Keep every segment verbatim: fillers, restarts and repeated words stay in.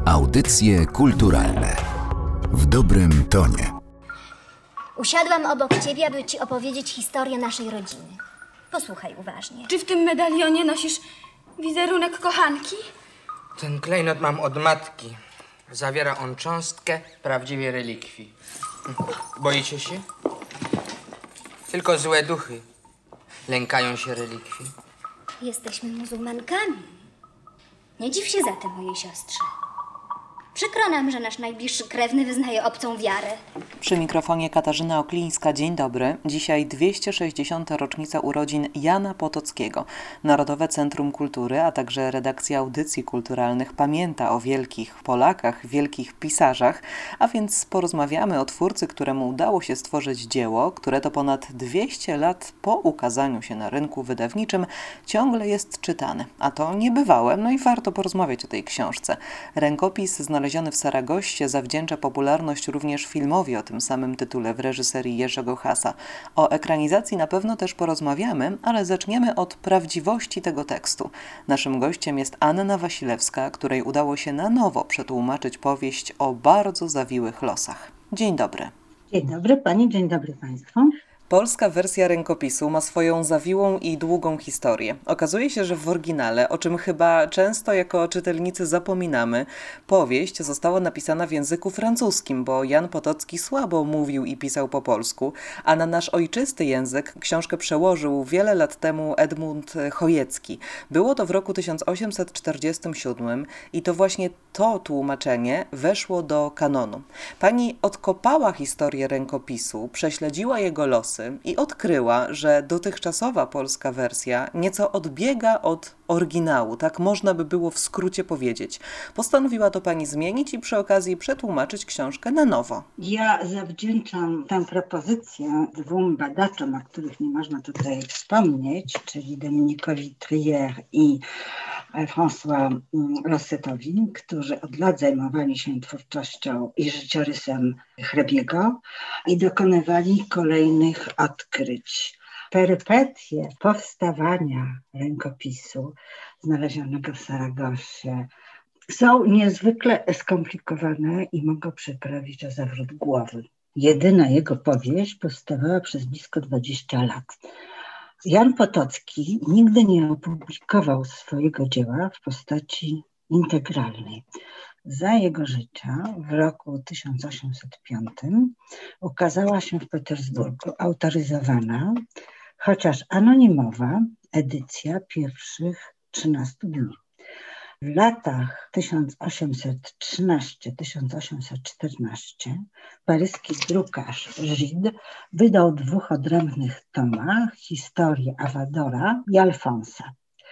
Audycje kulturalne w dobrym tonie. Usiadłam obok ciebie, aby ci opowiedzieć historię naszej rodziny. Posłuchaj uważnie. Czy w tym medalionie nosisz wizerunek kochanki? Ten klejnot mam od matki. Zawiera on cząstkę prawdziwej relikwii. Boicie się? Tylko złe duchy lękają się relikwii. Jesteśmy muzułmankami. Nie dziw się zatem mojej siostrze. Przykro nam, że nasz najbliższy krewny wyznaje obcą wiarę. Przy mikrofonie Katarzyna Oklińska. Dzień dobry. Dzisiaj dwieście sześćdziesiąta rocznica urodzin Jana Potockiego. Narodowe Centrum Kultury, a także redakcja audycji kulturalnych pamięta o wielkich Polakach, wielkich pisarzach, a więc porozmawiamy o twórcy, któremu udało się stworzyć dzieło, które to ponad dwieście lat po ukazaniu się na rynku wydawniczym ciągle jest czytane. A to niebywałe, no i warto porozmawiać o tej książce. Rękopis znaleziony w Saragoście zawdzięcza popularność również filmowi o tym samym tytule w reżyserii Jerzego Hasa. O ekranizacji na pewno też porozmawiamy, ale zaczniemy od prawdziwości tego tekstu. Naszym gościem jest Anna Wasilewska, której udało się na nowo przetłumaczyć powieść o bardzo zawiłych losach. Dzień dobry. Dzień dobry Pani, dzień dobry Państwu. Polska wersja rękopisu ma swoją zawiłą i długą historię. Okazuje się, że w oryginale, o czym chyba często jako czytelnicy zapominamy, powieść została napisana w języku francuskim, bo Jan Potocki słabo mówił i pisał po polsku, a na nasz ojczysty język książkę przełożył wiele lat temu Edmund Chojecki. Było to w roku tysiąc osiemset czterdziestym siódmym i to właśnie to tłumaczenie weszło do kanonu. Pani odkopała historię rękopisu, prześledziła jego losy i odkryła, że dotychczasowa polska wersja nieco odbiega od oryginału, tak można by było w skrócie powiedzieć. Postanowiła to pani zmienić i przy okazji przetłumaczyć książkę na nowo. Ja zawdzięczam tę propozycję dwóm badaczom, o których nie można tutaj wspomnieć, czyli Dominikowi Trier i François Rossetowi, którzy od lat zajmowali się twórczością i życiorysem hrabiego i dokonywali kolejnych odkryć. Perypetie powstawania rękopisu znalezionego w Saragossie są niezwykle skomplikowane i mogą przyprawić o zawrót głowy. Jedyna jego powieść powstawała przez blisko dwadzieścia lat. Jan Potocki nigdy nie opublikował swojego dzieła w postaci integralnej. Za jego życia w roku tysiąc osiemset piątym ukazała się w Petersburgu autoryzowana, chociaż anonimowa, edycja pierwszych trzynastu dni. W latach tysiąc osiemset trzynasty do tysiąc osiemset czternasty paryski drukarz Gide wydał w dwóch odrębnych tomach historię Awadora i Alfonsa,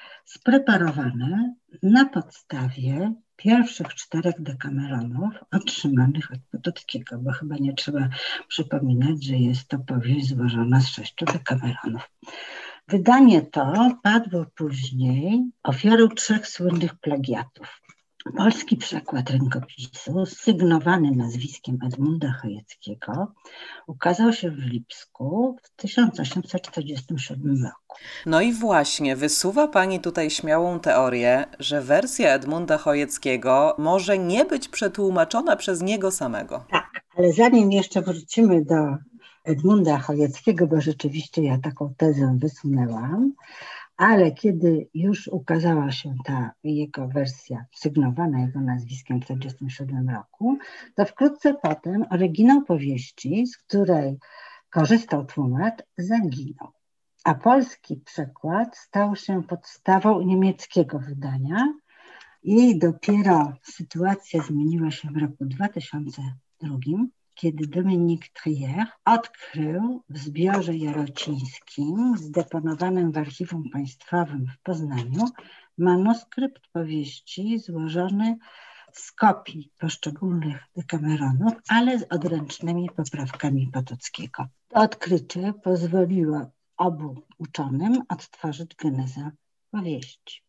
spreparowane na podstawie pierwszych czterech dekameronów otrzymanych od Potockiego, bo chyba nie trzeba przypominać, że jest to powieść złożona z sześciu dekameronów. Wydanie to padło później ofiarą trzech słynnych plagiatów. Polski przekład rękopisu, sygnowany nazwiskiem Edmunda Chojeckiego, ukazał się w Lipsku w tysiąc osiemset czterdziestym siódmym roku. No i właśnie, wysuwa pani tutaj śmiałą teorię, że wersja Edmunda Chojeckiego może nie być przetłumaczona przez niego samego. Tak, ale zanim jeszcze wrócimy do Edmunda Chojeckiego, bo rzeczywiście ja taką tezę wysunęłam, ale kiedy już ukazała się ta jego wersja sygnowana jego nazwiskiem w tysiąc dziewięćset czterdziestym siódmym roku, to wkrótce potem oryginał powieści, z której korzystał tłumacz, zaginął. A polski przekład stał się podstawą niemieckiego wydania i dopiero sytuacja zmieniła się w roku dwa tysiące drugim, kiedy Dominik Trier odkrył w zbiorze jarocińskim zdeponowanym w Archiwum Państwowym w Poznaniu manuskrypt powieści złożony z kopii poszczególnych dekameronów, ale z odręcznymi poprawkami Potockiego. To odkrycie pozwoliło obu uczonym odtworzyć genezę powieści.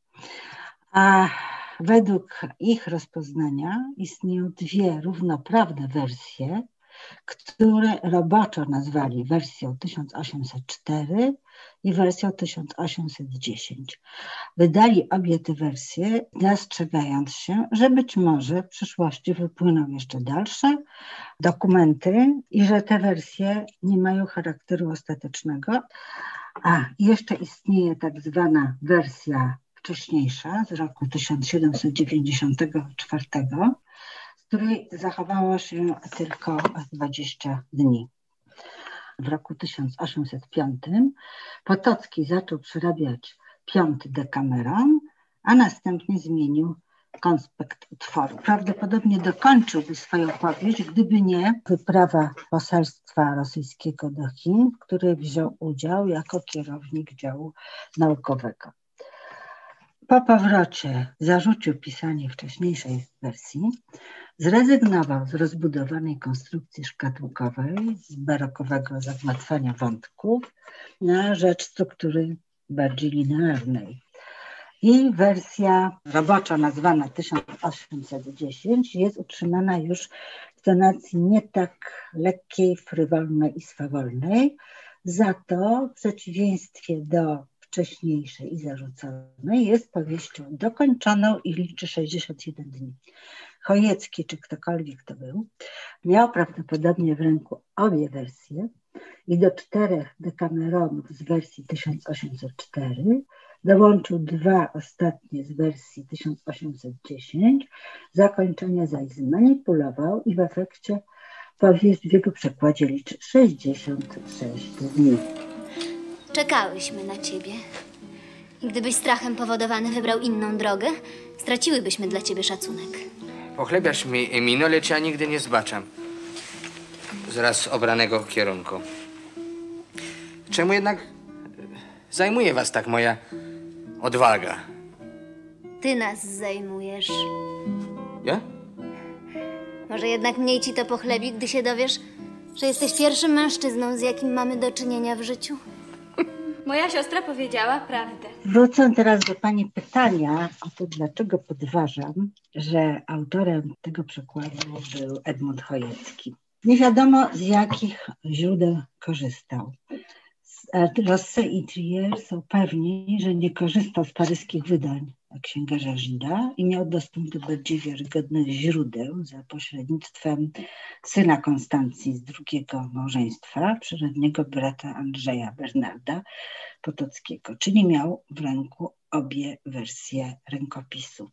A według ich rozpoznania istnieją dwie równoprawne wersje które roboczo nazwali wersją tysiąc osiemset cztery i wersją tysiąc osiemset dziesięć. Wydali obie te wersje, zastrzegając się, że być może w przyszłości wypłyną jeszcze dalsze dokumenty i że te wersje nie mają charakteru ostatecznego. A jeszcze istnieje tak zwana wersja wcześniejsza z roku tysiąc siedemset dziewięćdziesiątego czwartego, z której zachowało się tylko dwadzieścia dni. W roku tysiąc osiemset piątym Potocki zaczął przerabiać piąty Dekameron, a następnie zmienił konspekt utworu. Prawdopodobnie dokończyłby swoją powieść, gdyby nie wyprawa poselstwa rosyjskiego do Chin, w której wziął udział jako kierownik działu naukowego. Po powrocie zarzucił pisanie wcześniejszej wersji, zrezygnował z rozbudowanej konstrukcji szkatułkowej, z barokowego zagmatwania wątków na rzecz struktury bardziej linearnej. I wersja robocza nazwana tysiąc osiemset dziesięć jest utrzymana już w tonacji nie tak lekkiej, frywolnej i swawolnej. Za to w przeciwieństwie do wcześniejszej i zarzuconej jest powieścią dokończoną i liczy sześćdziesiąt jeden dni. Chojecki, czy ktokolwiek to był, miał prawdopodobnie w ręku obie wersje i do czterech Dekameronów z wersji tysiąc osiemset cztery dołączył dwa ostatnie z wersji tysiąc osiemset dziesięć, zakończenie zaś zmanipulował i w efekcie powieść w jego przekładzie liczy sześćdziesiąt sześć dni. Czekałyśmy na ciebie. I gdybyś strachem powodowany wybrał inną drogę, straciłybyśmy dla ciebie szacunek. Pochlebiasz mi, Emino, lecz ja nigdy nie zbaczam z raz obranego kierunku. Czemu jednak zajmuje was tak moja odwaga? Ty nas zajmujesz. Ja? Może jednak mniej ci to pochlebi, gdy się dowiesz, że jesteś pierwszym mężczyzną, z jakim mamy do czynienia w życiu? Moja siostra powiedziała prawdę. Wrócę teraz do pani pytania o to, dlaczego podważam, że autorem tego przekładu był Edmund Chojecki. Nie wiadomo, z jakich źródeł korzystał. Rosset i Trier są pewni, że nie korzystał z paryskich wydań księgarza Gida i miał dostęp do bardziej wiarygodnych źródeł za pośrednictwem syna Konstancji z drugiego małżeństwa, przyrodniego brata Andrzeja Bernarda Potockiego, czyli miał w ręku obie wersje rękopisu.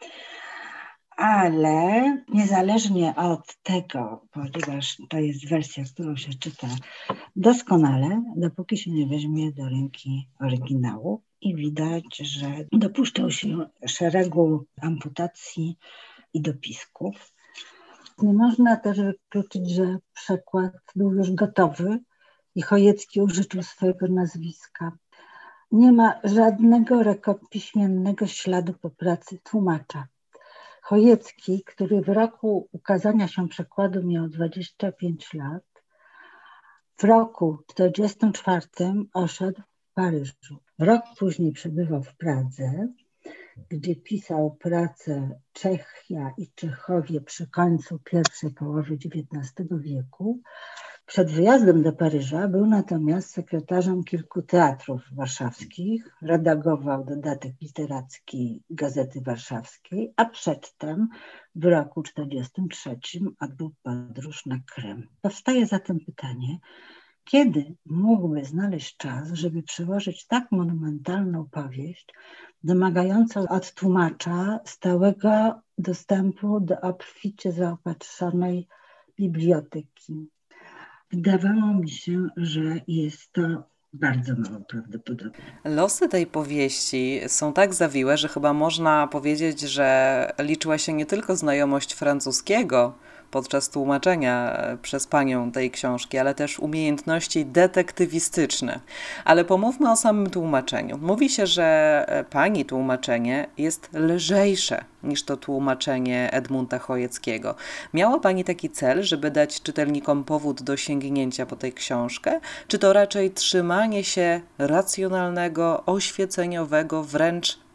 Ale niezależnie od tego, ponieważ to jest wersja, którą się czyta doskonale, dopóki się nie weźmie do ręki oryginału i widać, że dopuszczał się szeregu amputacji i dopisków. Nie można też wykluczyć, że przekład był już gotowy i Chojecki użyczył swojego nazwiska. Nie ma żadnego rękopiśmiennego śladu po pracy tłumacza. Chojecki, który w roku ukazania się przekładu miał dwadzieścia pięć lat, w roku czterdziestym czwartym oszedł w Paryżu. Rok później przebywał w Pradze, gdzie pisał pracę Czechia i Czechowie przy końcu pierwszej połowy dziewiętnastego wieku. Przed wyjazdem do Paryża był natomiast sekretarzem kilku teatrów warszawskich, redagował dodatek literacki Gazety Warszawskiej, a przedtem w roku czterdziestym trzecim odbył podróż na Krym. Powstaje zatem pytanie, kiedy mógłby znaleźć czas, żeby przełożyć tak monumentalną powieść, domagającą od tłumacza stałego dostępu do obficie zaopatrzonej biblioteki. Wydawało mi się, że jest to bardzo mało prawdopodobne. Losy tej powieści są tak zawiłe, że chyba można powiedzieć, że liczyła się nie tylko znajomość francuskiego podczas tłumaczenia przez panią tej książki, ale też umiejętności detektywistyczne. Ale pomówmy o samym tłumaczeniu. Mówi się, że pani tłumaczenie jest lżejsze niż to tłumaczenie Edmunda Chojeckiego. Miała pani taki cel, żeby dać czytelnikom powód do sięgnięcia po tę książkę? Czy to raczej trzymanie się racjonalnego, oświeceniowego, wręcz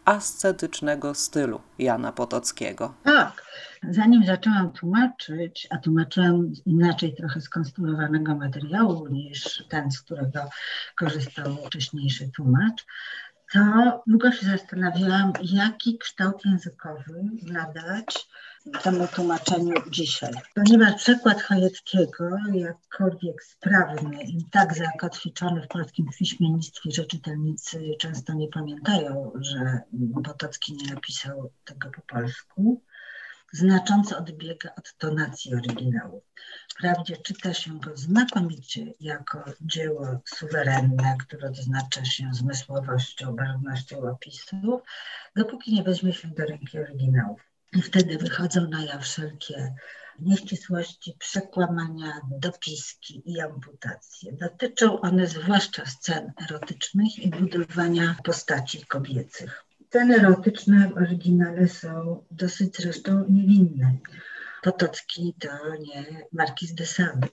ascetycznego stylu Jana Potockiego. Tak, zanim zaczęłam tłumaczyć, a tłumaczyłam z inaczej trochę skonstruowanego materiału niż ten, z którego korzystał wcześniejszy tłumacz, to długo się zastanawiałam, jaki kształt językowy nadać temu tłumaczeniu dzisiaj. Ponieważ przekład Chojeckiego, jakkolwiek sprawny i tak zakotwiczony w polskim piśmiennictwie, że czytelnicy często nie pamiętają, że Potocki nie napisał tego po polsku, znacząco odbiega od tonacji oryginału. Wprawdzie czyta się go znakomicie jako dzieło suwerenne, które odznacza się zmysłowością, barwnością opisów, dopóki nie weźmie się do ręki oryginałów. I wtedy wychodzą na jaw wszelkie nieścisłości, przekłamania, dopiski i amputacje. Dotyczą one zwłaszcza scen erotycznych i budowania postaci kobiecych. Sceny erotyczne w oryginale są dosyć zresztą niewinne. Potocki to nie Marquis de Sade.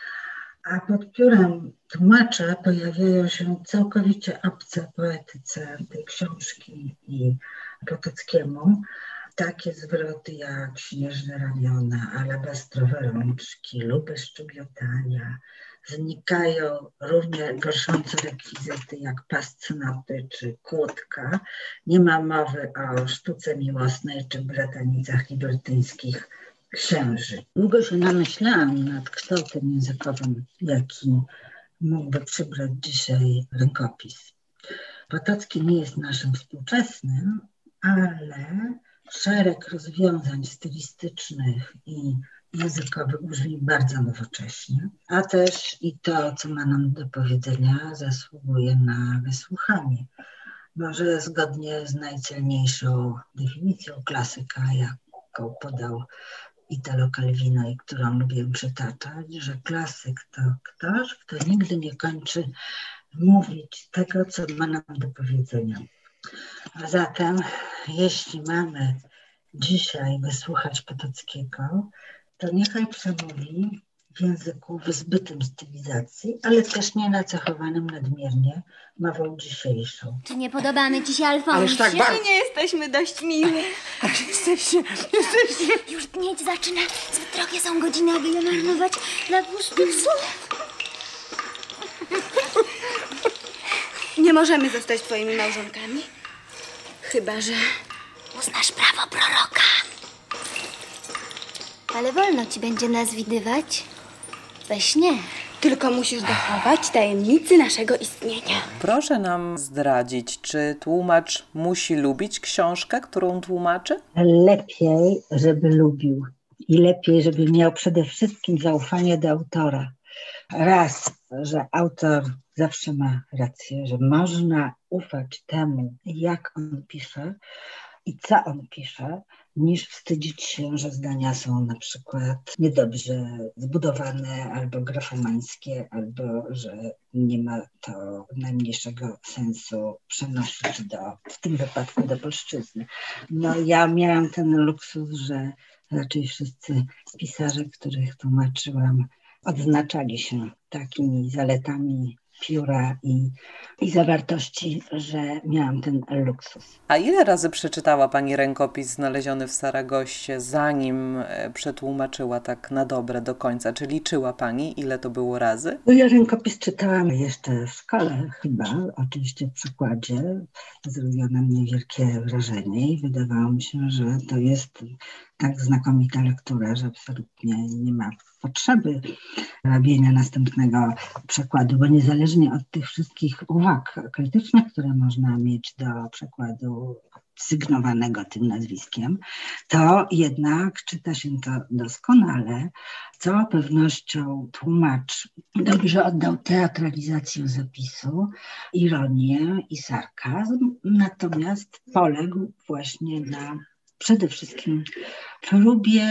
A pod piórem tłumacza pojawiają się całkowicie obce poetyce tej książki i Potockiemu takie zwroty jak śnieżne ramiona, alabastrowe rączki, luby szczebiotania. Znikają równie gorszące rekwizyty jak pas cnoty czy kłódka. Nie ma mowy o sztuce miłosnej czy bratanicach libertyńskich księży. Długo się namyślałam nad kształtem językowym, jaki mógłby przybrać dzisiaj rękopis. Potocki nie jest naszym współczesnym, ale szereg rozwiązań stylistycznych i językowych brzmi bardzo nowocześnie, a też i to, co ma nam do powiedzenia, zasługuje na wysłuchanie. Może zgodnie z najcelniejszą definicją klasyka, jaką podał Italo Calvino i którą lubię przytaczać, że klasyk to ktoś, kto nigdy nie kończy mówić tego, co ma nam do powiedzenia. A zatem, jeśli mamy dzisiaj wysłuchać Potockiego, to niechaj przemówi w języku wyzbytym stylizacji, ale też nie nacechowanym nadmiernie mową dzisiejszą. Czy nie podobamy ci się, Alfonsie? Ależ tak bardzo. Nie jesteśmy dość miłe. Jesteście, jesteście. Już dnieć zaczyna. Zbyt drogie są godziny, aby je marnować dla pustych słów. Nie możemy zostać twoimi małżonkami. Chyba że... Uznasz prawo proroka. Ale wolno ci będzie nas widywać we śnie. Tylko musisz dochować tajemnicy naszego istnienia. Proszę nam zdradzić, czy tłumacz musi lubić książkę, którą tłumaczy? Lepiej, żeby lubił i lepiej, żeby miał przede wszystkim zaufanie do autora. Raz, że autor zawsze ma rację, że można ufać temu, jak on pisze i co on pisze, niż wstydzić się, że zdania są na przykład niedobrze zbudowane, albo grafomańskie, albo że nie ma to najmniejszego sensu przenosić do, w tym wypadku do polszczyzny. No ja miałam ten luksus, że raczej wszyscy pisarze, których tłumaczyłam, odznaczali się takimi zaletami pióra i, i zawartości, że miałam ten luksus. A ile razy przeczytała Pani rękopis znaleziony w Saragoście, zanim przetłumaczyła tak na dobre do końca? Czy liczyła Pani, ile to było razy? No ja rękopis czytałam jeszcze w szkole chyba, oczywiście w przykładzie. Zrobiło na mnie wielkie wrażenie i wydawało mi się, że to jest tak znakomita lektura, że absolutnie nie ma potrzeby robienia następnego przekładu, bo niezależnie od tych wszystkich uwag krytycznych, które można mieć do przekładu sygnowanego tym nazwiskiem, to jednak czyta się to doskonale. Z całą pewnością tłumacz dobrze oddał teatralizację zapisu, ironię i sarkazm, natomiast poległ właśnie na przede wszystkim próbie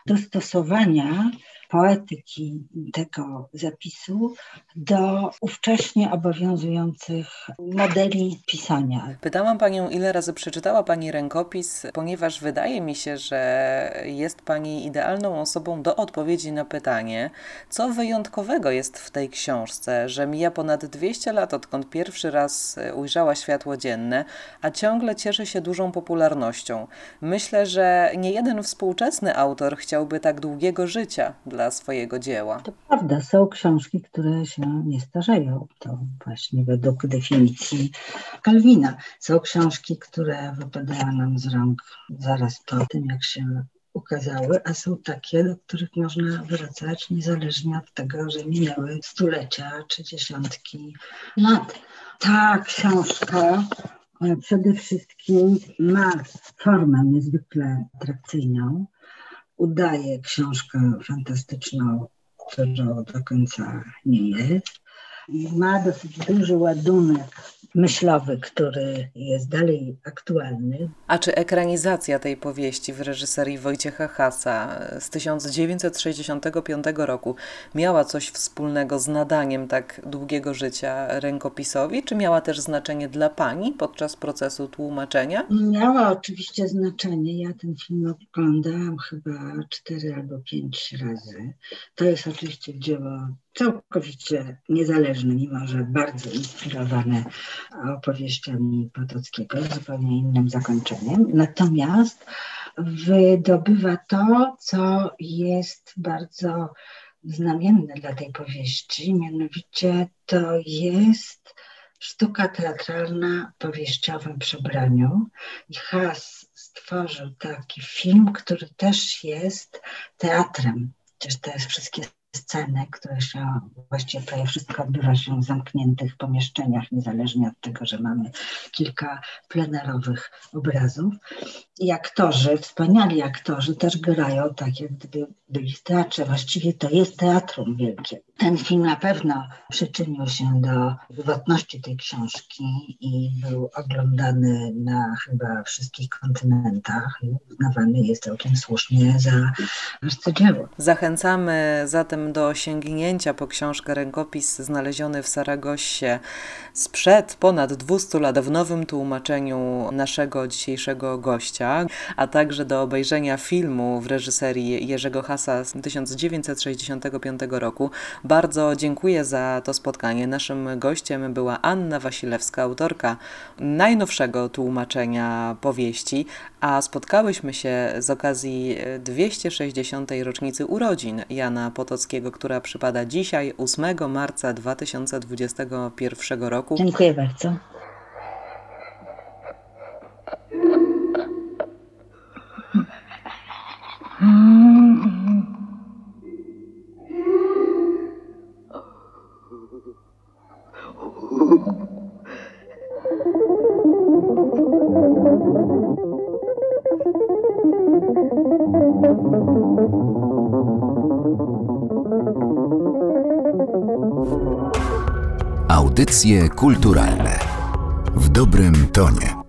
dostosowania poetyki tego zapisu do ówcześnie obowiązujących modeli pisania. Pytałam Panią, ile razy przeczytała Pani rękopis, ponieważ wydaje mi się, że jest Pani idealną osobą do odpowiedzi na pytanie, co wyjątkowego jest w tej książce, że mija ponad dwieście lat, odkąd pierwszy raz ujrzała światło dzienne, a ciągle cieszy się dużą popularnością. Myślę, że nie jeden współczesny autor chciałby tak długiego życia dla swojego dzieła. To prawda, są książki, które się nie starzeją. To właśnie według definicji Kalwina. Są książki, które wypadają nam z rąk zaraz po tym, jak się ukazały, a są takie, do których można wracać niezależnie od tego, że minęły stulecia czy dziesiątki lat. Ta książka przede wszystkim ma formę niezwykle atrakcyjną. Udaje książkę fantastyczną, którą do końca nie jest. I ma dosyć duży ładunek myślowy, który jest dalej aktualny. A czy ekranizacja tej powieści w reżyserii Wojciecha Hasa z tysiąc dziewięćset sześćdziesiątego piątego roku miała coś wspólnego z nadaniem tak długiego życia rękopisowi, czy miała też znaczenie dla Pani podczas procesu tłumaczenia? Miała oczywiście znaczenie. Ja ten film oglądałam chyba cztery albo pięć razy. To jest oczywiście dzieło całkowicie niezależne, mimo że bardzo inspirowane opowieściami Potockiego z zupełnie innym zakończeniem. Natomiast wydobywa to, co jest bardzo znamienne dla tej powieści, mianowicie to jest sztuka teatralna w powieściowym przebraniu. I Has stworzył taki film, który też jest teatrem. Przecież to jest wszystkie sceny, które się, właściwie prawie wszystko odbywa się w zamkniętych pomieszczeniach, niezależnie od tego, że mamy kilka plenerowych obrazów. I aktorzy, wspaniali aktorzy też grają tak, jak gdyby byli w teatrze. Właściwie to jest teatrum wielkie. Ten film na pewno przyczynił się do żywotności tej książki i był oglądany na chyba wszystkich kontynentach i uznawany jest całkiem słusznie za arcydzieło. Zachęcamy zatem do sięgnięcia po książkę Rękopis znaleziony w Saragossie sprzed ponad dwustu lat w nowym tłumaczeniu naszego dzisiejszego gościa, a także do obejrzenia filmu w reżyserii Jerzego Hasa z tysiąc dziewięćset sześćdziesiątego piątego roku. Bardzo dziękuję za to spotkanie. Naszym gościem była Anna Wasilewska, autorka najnowszego tłumaczenia powieści, a spotkałyśmy się z okazji dwieście sześćdziesiątej rocznicy urodzin Jana Potockiego, która przypada dzisiaj, ósmego marca dwa tysiące dwudziestego pierwszego roku. Dziękuję bardzo. Audycje kulturalne w dobrym tonie.